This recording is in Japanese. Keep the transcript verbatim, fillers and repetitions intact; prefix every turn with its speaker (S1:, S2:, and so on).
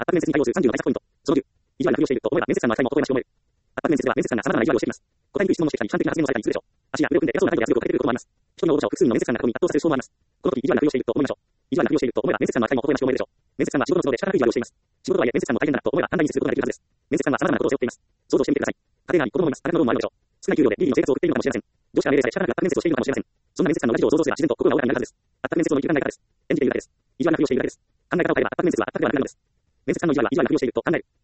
S1: 圧迫面接に対応するさんじゅうの対策ポイント。そのじゅう。意地悪なふりをしていると思えば面接官の扱いも微笑ましく思える。圧迫面接では面接官が様々な意地悪をしてきます。答えにくい質問のしてきたり、批判的な発言のされたりするでしょう。足や腕を組んで偉そうな態度で圧力をかけてくることもあります。一人の応募者を複数の面接官が囲み圧倒させる手法もあります。この時、意地悪なふりをしていると思いましょう。意地悪なふりをしていると思えば面接官の扱いも微笑ましく思えるでしょう。面接官は仕事の都合で仕方なく意地悪をしています。仕事とはいえ面接官も大変だなと思えば簡単にミスすることができるはずです。面接官は様々なことを背負っています。想像してみてください。家庭があり、子供もいます。あなたのローンもあるでしょう。少ない給料で日々の生活を送っているのかもしれません。上司が命令され仕方なく圧迫面接をしているのかもしれません。そんな面接官の裏事情を想像すれば自然と心が穏やかになるはずです。圧迫面接を乗り切る考え方です。演じているだけです。意地悪なふりをしているだけです。考え方を変えれば圧迫面接は圧迫ではなくなるのです。面接官の意地悪は意地悪なふりをしていると考える。